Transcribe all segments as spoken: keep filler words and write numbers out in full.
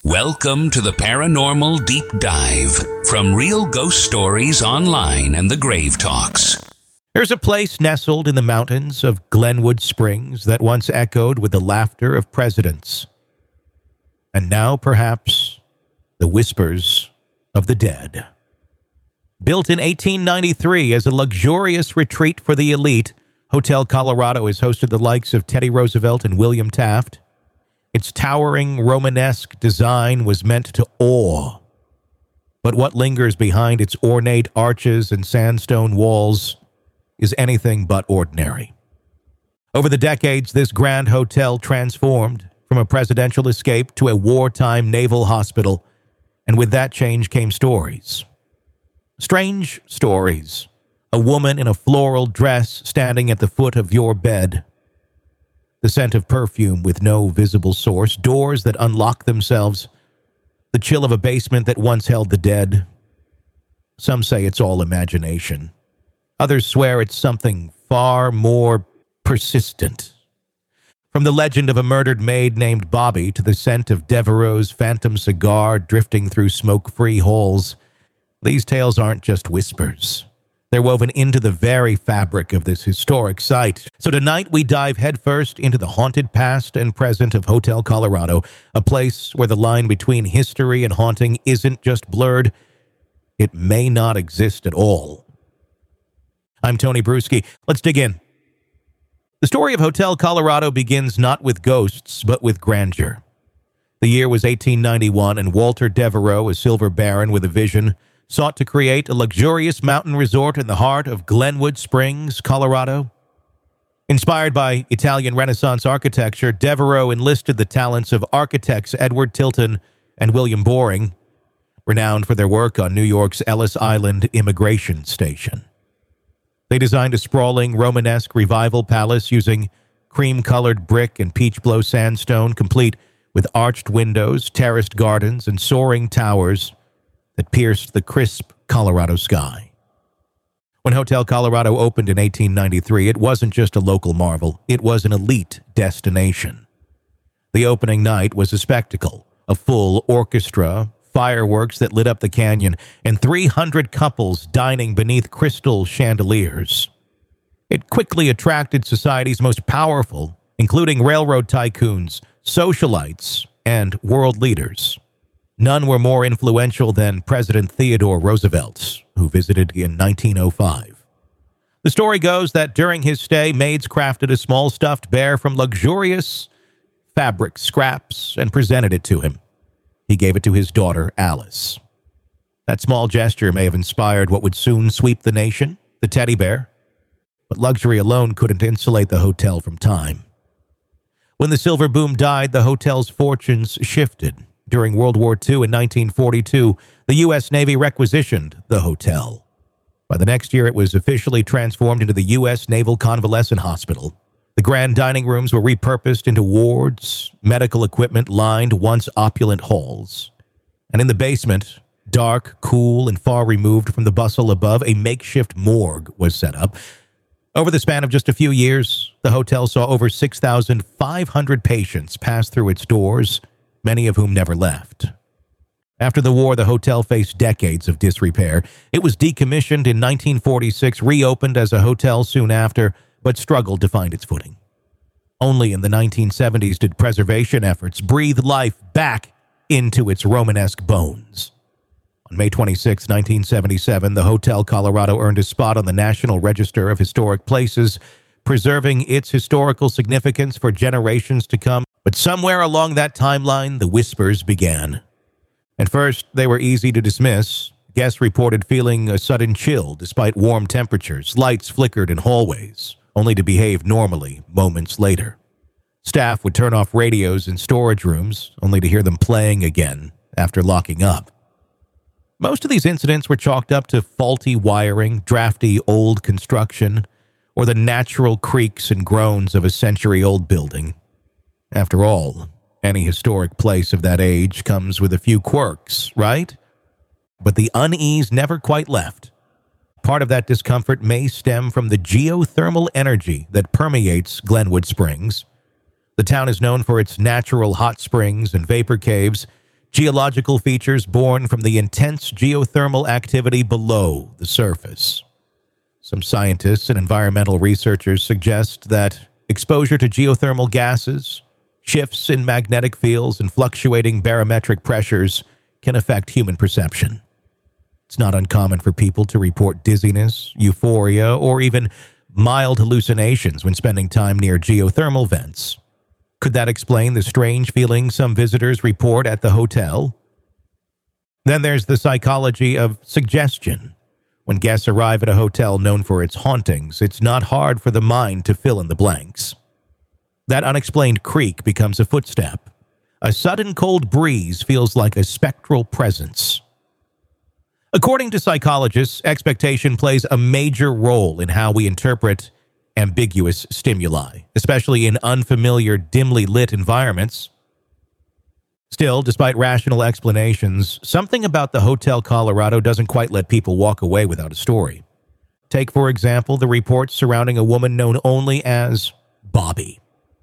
Welcome to the Paranormal Deep Dive from Real Ghost Stories Online and the Grave Talks. There's a place nestled in the mountains of Glenwood Springs that once echoed with the laughter of presidents. And now, perhaps, the whispers of the dead. Built in eighteen ninety-three as a luxurious retreat for the elite, Hotel Colorado has hosted the likes of Teddy Roosevelt and William Taft. Its towering Romanesque design was meant to awe. But what lingers behind its ornate arches and sandstone walls is anything but ordinary. Over the decades, this grand hotel transformed from a presidential escape to a wartime naval hospital, and with that change came stories. Strange stories. A woman in a floral dress standing at the foot of your bed. The scent of perfume with no visible source, doors that unlock themselves, the chill of a basement that once held the dead. Some say it's all imagination. Others swear it's something far more persistent. From the legend of a murdered maid named Bobby to the scent of Devereaux's phantom cigar drifting through smoke-free halls, these tales aren't just whispers. They're woven into the very fabric of this historic site. So tonight we dive headfirst into the haunted past and present of Hotel Colorado, a place where the line between history and haunting isn't just blurred, it may not exist at all. I'm Tony Bruschi. Let's dig in. The story of Hotel Colorado begins not with ghosts, but with grandeur. The year was eighteen ninety-one, and Walter Devereaux, a silver baron with a vision, sought to create a luxurious mountain resort in the heart of Glenwood Springs, Colorado. Inspired by Italian Renaissance architecture, Devereaux enlisted the talents of architects Edward Tilton and William Boring, renowned for their work on New York's Ellis Island Immigration Station. They designed a sprawling Romanesque revival palace using cream-colored brick and peach-blow sandstone, complete with arched windows, terraced gardens, and soaring towers that pierced the crisp Colorado sky. When Hotel Colorado opened in eighteen ninety-three, it wasn't just a local marvel, it was an elite destination. The opening night was a spectacle, a full orchestra, fireworks that lit up the canyon, and three hundred couples dining beneath crystal chandeliers. It quickly attracted society's most powerful, including railroad tycoons, socialites, and world leaders. None were more influential than President Theodore Roosevelt, who visited in nineteen oh five. The story goes that during his stay, maids crafted a small stuffed bear from luxurious fabric scraps and presented it to him. He gave it to his daughter, Alice. That small gesture may have inspired what would soon sweep the nation, the teddy bear. But luxury alone couldn't insulate the hotel from time. When the silver boom died, the hotel's fortunes shifted. During World War Two in nineteen forty-two, the U S Navy requisitioned the hotel. By the next year, it was officially transformed into the U S Naval Convalescent Hospital. The grand dining rooms were repurposed into wards, medical equipment lined once opulent halls. And in the basement, dark, cool, and far removed from the bustle above, a makeshift morgue was set up. Over the span of just a few years, the hotel saw over six thousand five hundred patients pass through its doors, many of whom never left. After the war, the hotel faced decades of disrepair. It was decommissioned in nineteen forty-six, reopened as a hotel soon after, but struggled to find its footing. Only in the nineteen seventies did preservation efforts breathe life back into its Romanesque bones. On May twenty-sixth, nineteen seventy-seven, the Hotel Colorado earned a spot on the National Register of Historic Places, preserving its historical significance for generations to come. But somewhere along that timeline, the whispers began. At first, they were easy to dismiss. Guests reported feeling a sudden chill despite warm temperatures. Lights flickered in hallways, only to behave normally moments later. Staff would turn off radios in storage rooms, only to hear them playing again after locking up. Most of these incidents were chalked up to faulty wiring, drafty old construction, or the natural creaks and groans of a century-old building. After all, any historic place of that age comes with a few quirks, right? But the unease never quite left. Part of that discomfort may stem from the geothermal energy that permeates Glenwood Springs. The town is known for its natural hot springs and vapor caves, geological features born from the intense geothermal activity below the surface. Some scientists and environmental researchers suggest that exposure to geothermal gases, shifts in magnetic fields, and fluctuating barometric pressures can affect human perception. It's not uncommon for people to report dizziness, euphoria, or even mild hallucinations when spending time near geothermal vents. Could that explain the strange feelings some visitors report at the hotel? Then there's the psychology of suggestion. When guests arrive at a hotel known for its hauntings, it's not hard for the mind to fill in the blanks. That unexplained creak becomes a footstep. A sudden cold breeze feels like a spectral presence. According to psychologists, expectation plays a major role in how we interpret ambiguous stimuli, especially in unfamiliar, dimly lit environments. Still, despite rational explanations, something about the Hotel Colorado doesn't quite let people walk away without a story. Take, for example, the reports surrounding a woman known only as Bobby.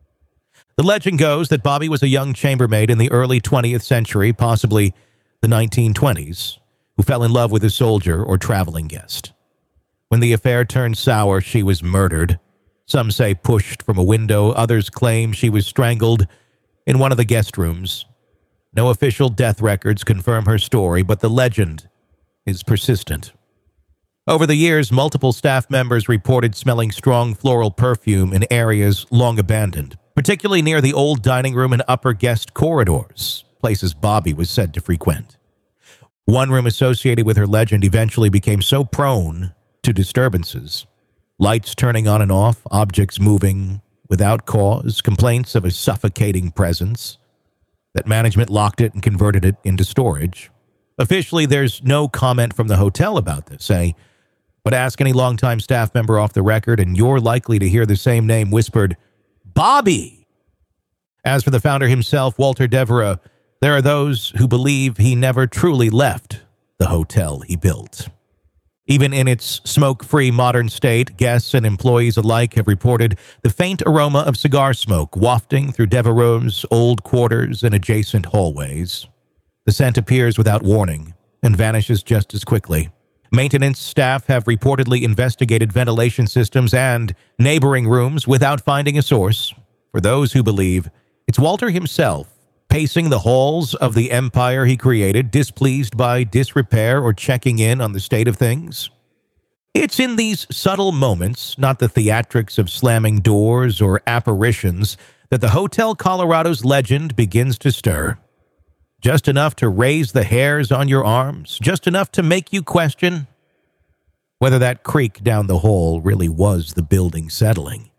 The legend goes that Bobby was a young chambermaid in the early twentieth century, possibly the nineteen twenties, who fell in love with a soldier or traveling guest. When the affair turned sour, she was murdered. Some say pushed from a window. Others claim she was strangled in one of the guest rooms. No official death records confirm her story, but the legend is persistent. Over the years, multiple staff members reported smelling strong floral perfume in areas long abandoned, particularly near the old dining room and upper guest corridors, places Bobby was said to frequent. One room associated with her legend eventually became so prone to disturbances, lights turning on and off, objects moving without cause, complaints of a suffocating presence, that management locked it and converted it into storage. Officially, there's no comment from the hotel about this, eh? But ask any longtime staff member off the record, and you're likely to hear the same name whispered, Bobby! As for the founder himself, Walter Devereux, there are those who believe he never truly left the hotel he built. Even in its smoke-free modern state, guests and employees alike have reported the faint aroma of cigar smoke wafting through Devereux's old quarters and adjacent hallways. The scent appears without warning and vanishes just as quickly. Maintenance staff have reportedly investigated ventilation systems and neighboring rooms without finding a source. For those who believe, it's Walter himself, pacing the halls of the empire he created, displeased by disrepair or checking in on the state of things. It's in these subtle moments, not the theatrics of slamming doors or apparitions, that the Hotel Colorado's legend begins to stir. Just enough to raise the hairs on your arms, just enough to make you question whether that creak down the hall really was the building settling.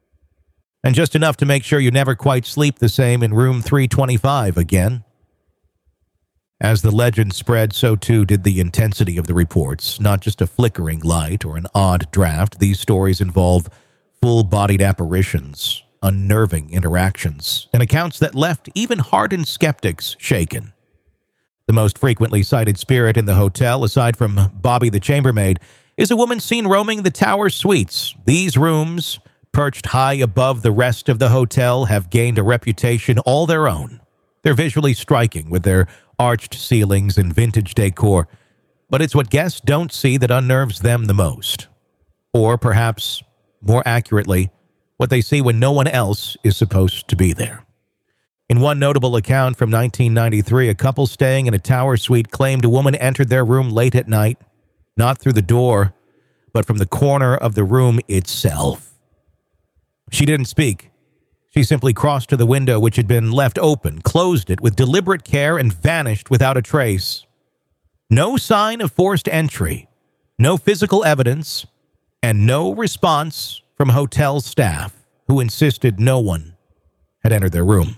And just enough to make sure you never quite sleep the same in room three twenty-five again. As the legend spread, so too did the intensity of the reports. Not just a flickering light or an odd draft. These stories involve full-bodied apparitions, unnerving interactions, and accounts that left even hardened skeptics shaken. The most frequently cited spirit in the hotel, aside from Bobby the chambermaid, is a woman seen roaming the tower suites. These rooms, perched high above the rest of the hotel, have gained a reputation all their own. They're visually striking with their arched ceilings and vintage decor, but it's what guests don't see that unnerves them the most. Or perhaps, more accurately, what they see when no one else is supposed to be there. In one notable account from nineteen ninety-three, a couple staying in a tower suite claimed a woman entered their room late at night, not through the door, but from the corner of the room itself. She didn't speak. She simply crossed to the window, which had been left open, closed it with deliberate care, and vanished without a trace. No sign of forced entry, no physical evidence, and no response from hotel staff, who insisted no one had entered their room.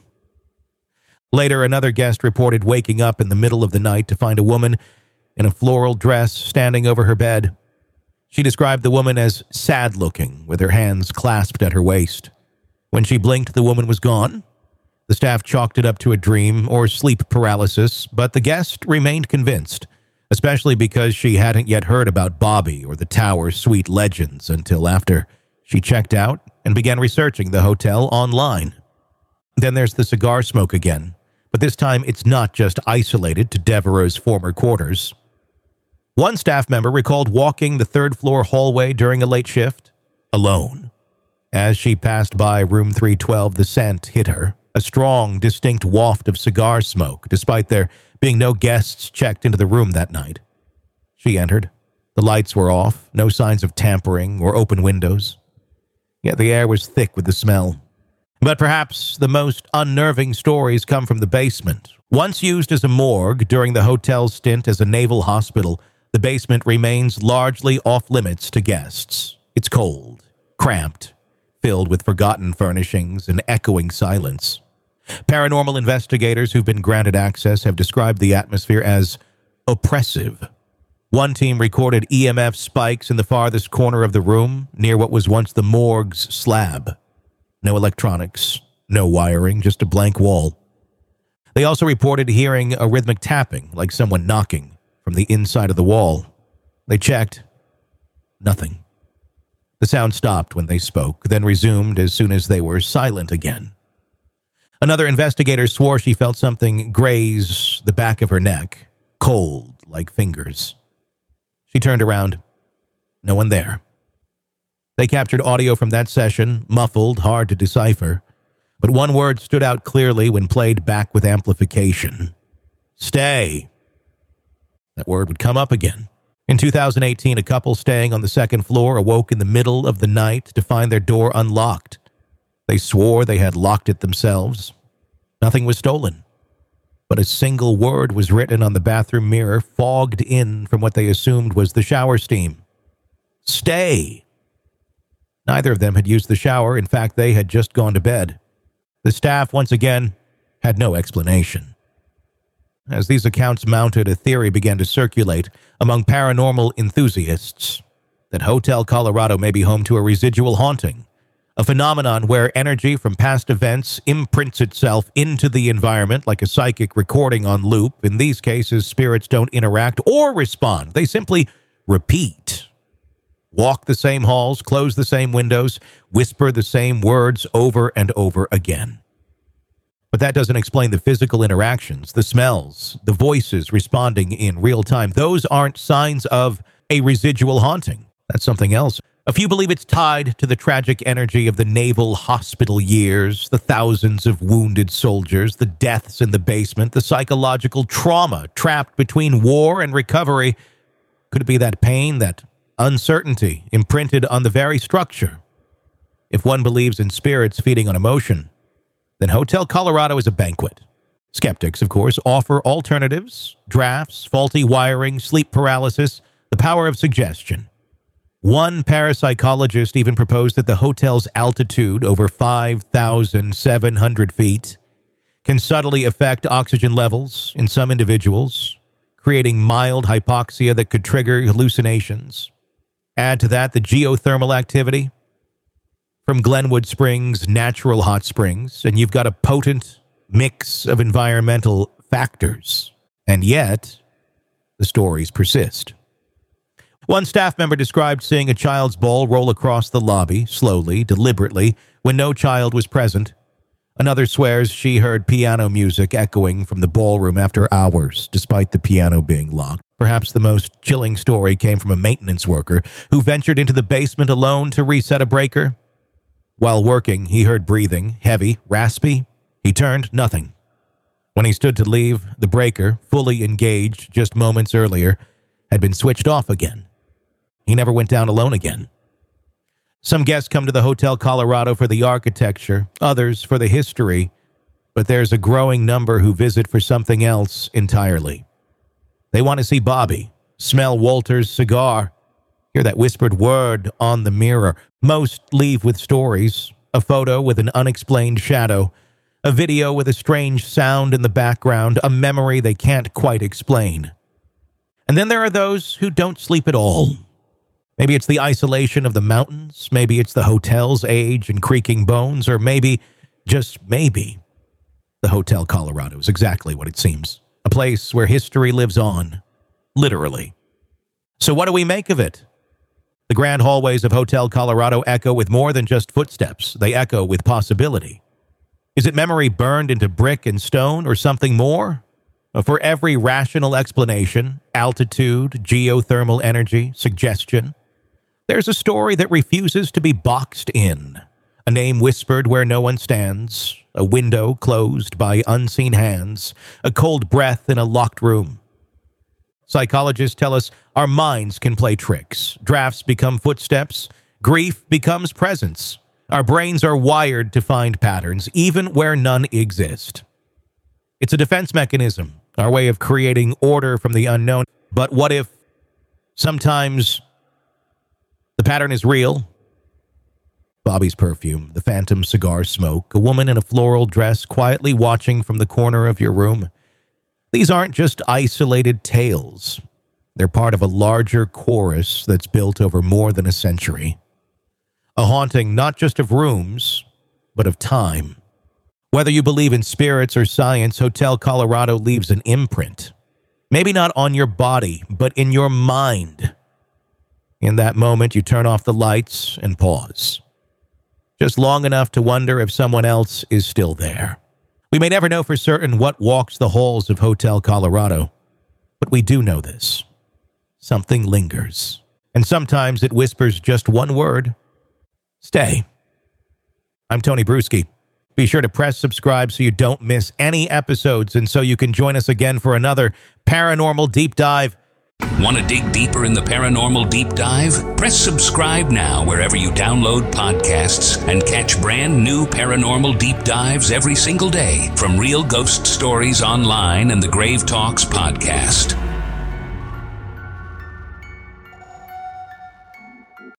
Later, another guest reported waking up in the middle of the night to find a woman in a floral dress standing over her bed. She described the woman as sad-looking, with her hands clasped at her waist. When she blinked, the woman was gone. The staff chalked it up to a dream or sleep paralysis, but the guest remained convinced, especially because she hadn't yet heard about Bobby or the tower suite legends until after she checked out and began researching the hotel online. Then there's the cigar smoke again, But this time, it's not just isolated to Devereaux's former quarters. One staff member recalled walking the third-floor hallway during a late shift, alone. As she passed by room three twelve, the scent hit her, a strong, distinct waft of cigar smoke, despite there being no guests checked into the room that night. She entered. The lights were off, no signs of tampering or open windows. Yet the air was thick with the smell. But perhaps the most unnerving stories come from the basement. Once used as a morgue during the hotel's stint as a naval hospital, the basement remains largely off-limits to guests. It's cold, cramped, filled with forgotten furnishings and echoing silence. Paranormal investigators who've been granted access have described the atmosphere as oppressive. One team recorded E M F spikes in the farthest corner of the room, near what was once the morgue's slab. No electronics, no wiring, just a blank wall. They also reported hearing a rhythmic tapping, like someone knocking, from the inside of the wall. They checked. Nothing. The sound stopped when they spoke, then resumed as soon as they were silent again. Another investigator swore she felt something graze the back of her neck, cold like fingers. She turned around. No one there. They captured audio from that session, muffled, hard to decipher, but one word stood out clearly when played back with amplification. Stay. That word would come up again. In two thousand eighteen, a couple staying on the second floor awoke in the middle of the night to find their door unlocked. They swore they had locked it themselves. Nothing was stolen, but a single word was written on the bathroom mirror, fogged in from what they assumed was the shower steam. Stay. Neither of them had used the shower. In fact, they had just gone to bed. The staff, once again, had no explanation. As these accounts mounted, a theory began to circulate among paranormal enthusiasts that Hotel Colorado may be home to a residual haunting, a phenomenon where energy from past events imprints itself into the environment like a psychic recording on loop. In these cases, spirits don't interact or respond. They simply repeat. Walk the same halls, close the same windows, whisper the same words over and over again. But that doesn't explain the physical interactions, the smells, the voices responding in real time. Those aren't signs of a residual haunting. That's something else. A few believe it's tied to the tragic energy of the naval hospital years, the thousands of wounded soldiers, the deaths in the basement, the psychological trauma trapped between war and recovery. Could it be that pain, that uncertainty imprinted on the very structure? If one believes in spirits feeding on emotion, then Hotel Colorado is a banquet. Skeptics, of course, offer alternatives, drafts, faulty wiring, sleep paralysis, the power of suggestion. One parapsychologist even proposed that the hotel's altitude, over five thousand seven hundred feet, can subtly affect oxygen levels in some individuals, creating mild hypoxia that could trigger hallucinations. Add to that the geothermal activity from Glenwood Springs' natural hot springs, and you've got a potent mix of environmental factors. And yet, the stories persist. One staff member described seeing a child's ball roll across the lobby, slowly, deliberately, when no child was present. Another swears she heard piano music echoing from the ballroom after hours, despite the piano being locked. Perhaps the most chilling story came from a maintenance worker who ventured into the basement alone to reset a breaker. While working, he heard breathing, heavy, raspy. He turned, nothing. When he stood to leave, the breaker, fully engaged just moments earlier, had been switched off again. He never went down alone again. Some guests come to the Hotel Colorado for the architecture, others for the history, but there's a growing number who visit for something else entirely. They want to see Bobby, smell Walter's cigar, hear that whispered word on the mirror. Most leave with stories, a photo with an unexplained shadow, a video with a strange sound in the background, a memory they can't quite explain. And then there are those who don't sleep at all. Maybe it's the isolation of the mountains, maybe it's the hotel's age and creaking bones, or maybe, just maybe, the Hotel Colorado is exactly what it seems. A place where history lives on, literally. So what do we make of it? The grand hallways of Hotel Colorado echo with more than just footsteps. They echo with possibility. Is it memory burned into brick and stone or something more? For every rational explanation, altitude, geothermal energy, suggestion, there's a story that refuses to be boxed in. A name whispered where no one stands, a window closed by unseen hands, a cold breath in a locked room. Psychologists tell us our minds can play tricks. Drafts become footsteps. Grief becomes presence. Our brains are wired to find patterns, even where none exist. It's a defense mechanism, our way of creating order from the unknown. But what if sometimes the pattern is real? Bobby's perfume, the phantom cigar smoke, a woman in a floral dress quietly watching from the corner of your room. These aren't just isolated tales. They're part of a larger chorus that's built over more than a century. A haunting not just of rooms, but of time. Whether you believe in spirits or science, Hotel Colorado leaves an imprint. Maybe not on your body, but in your mind. In that moment, you turn off the lights and pause. Just long enough to wonder if someone else is still there. We may never know for certain what walks the halls of Hotel Colorado, but we do know this. Something lingers, and sometimes it whispers just one word: stay. I'm Tony Bruschi. Be sure to press subscribe so you don't miss any episodes and so you can join us again for another Paranormal Deep Dive. Want to dig deeper in the Paranormal Deep Dive? Press subscribe now wherever you download podcasts and catch brand new Paranormal Deep Dives every single day from Real Ghost Stories Online and the Grave Talks podcast.